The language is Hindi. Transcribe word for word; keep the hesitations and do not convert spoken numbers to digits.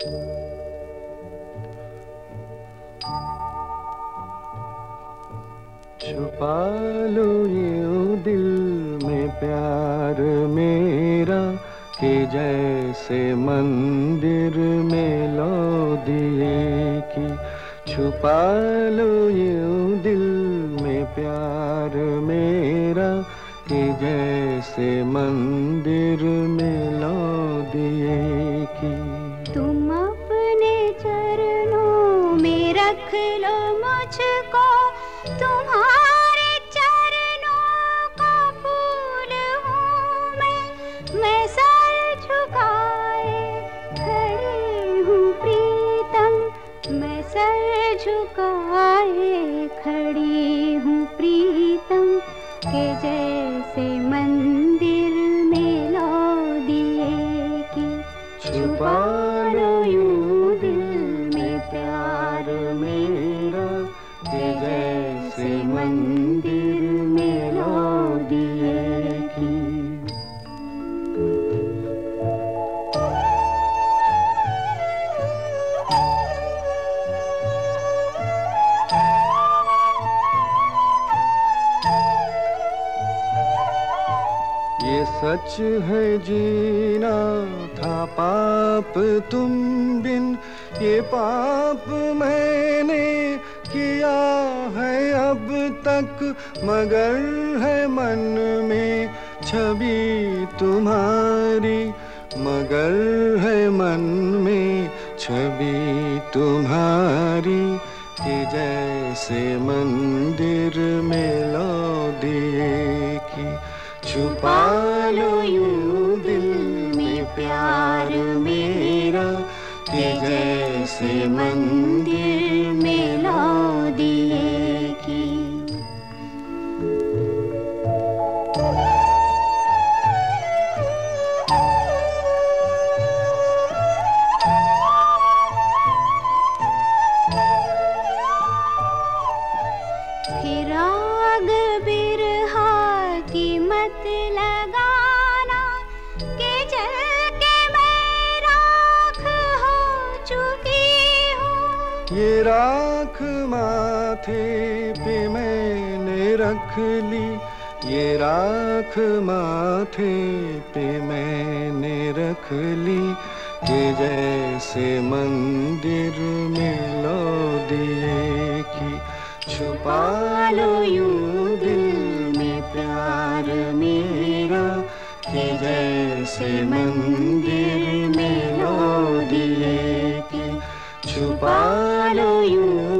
छुपा लो यूं दिल में प्यार मेरा कि जैसे मंदिर में लो दिए की। छुपा लो यूं दिल में प्यार मेरा कि जैसे मंदिर में लो दिए की। तुम अपने चरणों में रख लो मुझको, तुम्हारे चरणों का फूल हूँ मैं। मैं सर झुकाए खड़ी हूँ प्रीतम, मैं सर झुकाए खड़ी हूँ प्रीतम के जैसे मंदिर में लो दिए की। छुपा लो यूं दिल में प्यार मेरा कि जैसे मंदिर में लो दिए की। ये सच है जीना था पाप तुम बिन, ये पाप मैंने किया है अब तक, मगर है मन में छवि तुम्हारी, मगर है मन में छवि तुम्हारी कि जैसे मंदिर में लो दिए की। छुपा लो यूं दिल में प्यार मेरा कि जैसे मंदिर में लो दिए की। फिर आग बिरहा की मत लगाना कि जल के मैं राख हो चुकी हूँ। ये राख माथे पे मैंने रख ली, ये राख माथे पे मैंने रख ली कि जैसे मंदिर में लो दिए की। छुपा लो यूं दिल में प्यार मेरा कि जैसे मंदिर में लो दिए की। छुपा लो यूं